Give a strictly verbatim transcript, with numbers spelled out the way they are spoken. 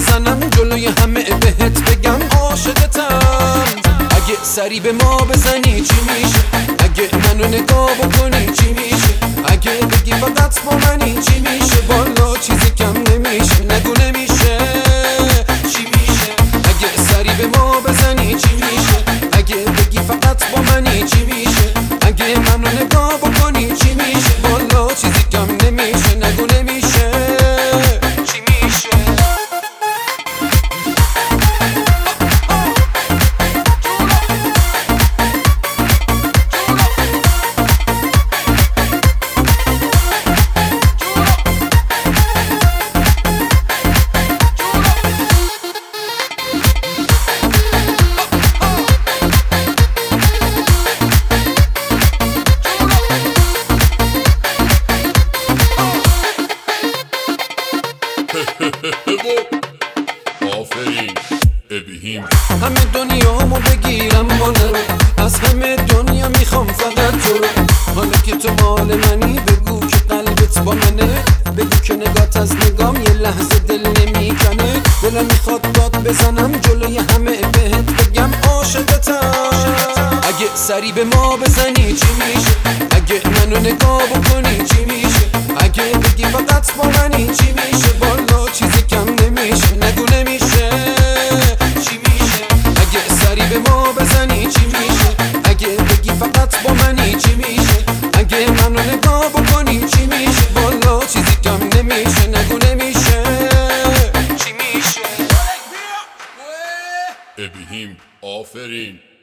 بزنم جلوی همه بهت بگم عاشقتم. اگه سری به ما بزنی چی میشه؟ اگه منو نگاه بکنی چی میشه؟ اگه بگی فقط با منی چی میشه؟ والا چیزی کم نمیشه، نگو نمیشه. چی میشه؟ اگه سری به ما بزنی چی میشه؟ اگه بگی فقط با منی چی میشه؟ اگه منو نگاه بکنی چی میشه؟ والا چیزی کم نمیشه، نگو نمیشه. چی میشه؟ آفرین ابهیم. همه دنیامو بگیرم بالا، از همه دنیا میخوام فقط تو رو. حالا که تو مال منی بگو که قلبت با منه، بگو که نگات از نگام یه لحظه دل نمیکنه. دلم میخواد داد بزنم جلوی همه بهت بگم عاشقتم. اگه سری به ما بزنی چی میشه؟ اگه منو نگاه بکنی چی میشه؟ اگه بگی فقط با منی چی میشه؟ والا چیزی کم نمیشه، نگو نمیشه. چی میشه؟ اگه سری به ما بزنی چی میشه؟ اگه بگی فقط با منی چی میشه؟ اگه منو نگاه بکنی چی میشه؟ والا چیزی کم نمیشه، نگو نمیشه. چی میشه؟ ابهیم آفرین.